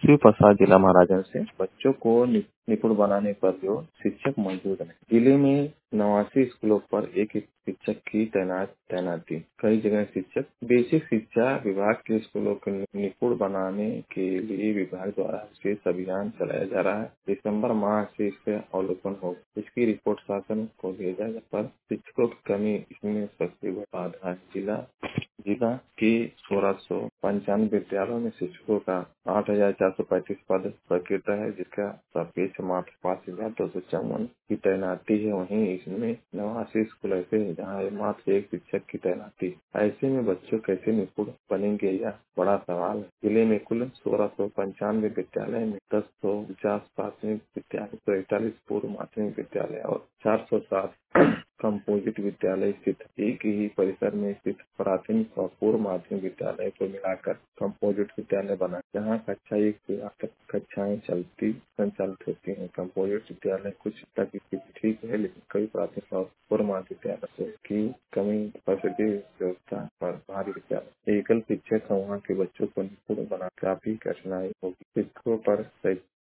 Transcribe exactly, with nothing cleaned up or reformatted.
शिव प्रसाद जिला महाराजगंज से बच्चों को नि- निपुण बनाने पर जो शिक्षक मौजूद हैं। जिले में नवासी स्कूलों पर एक एक शिक्षक की तैनात तैनाती। कई जगह शिक्षक बेसिक शिक्षा विभाग के स्कूलों को निपुण बनाने के लिए विभाग द्वारा विशेष अभियान चलाया जा रहा है। दिसंबर माह से इसका अवलोकन हो, इसकी रिपोर्ट शासन को भेजा जा पर शिक्षकों की कमी इसमें सबसे बड़ी बाधा है। जिला जिला के सोलह सौ पंचानवे विद्यालयों में शिक्षकों का आठ हजार चार सौ पैंतीस पद प्रकृत है, जिसका सापेक्ष मात्र पाँच हजार दो सौ चौवन की तैनाती है। वहीं इसमें नवासी स्कूल ऐसे हैं जहाँ मात्र एक शिक्षक की तैनाती। ऐसे में बच्चों कैसे निपुण बनेंगे, यह बड़ा सवाल है। जिले में कुल सोलह सौ पंचानवे विद्यालय में दस सौ पचास प्राथमिक विद्यालय, सौ इकतालीस पूर्व माध्यमिक विद्यालय और चार सौ सात कंपोजिट विद्यालय स्थित है। एक ही परिसर में स्थित प्राथमिक और पूर्व माध्यमिक विद्यालय को मिलाकर कंपोजिट विद्यालय बना, जहाँ कक्षा एक से आठ तक कक्षाएं चलती संचालित होती हैं। कंपोजिट विद्यालय कुछ तक स्थिति ठीक है, लेकिन कई प्राथमिक और पूर्व माध्यमिक विद्यालयों की कमी फैसिलिटी व्यवस्था पर भारी विद्यालय एकल शिक्षक समूह के बच्चों को निपुण बना काफी कठिनाई होगी। शिक्षकों पर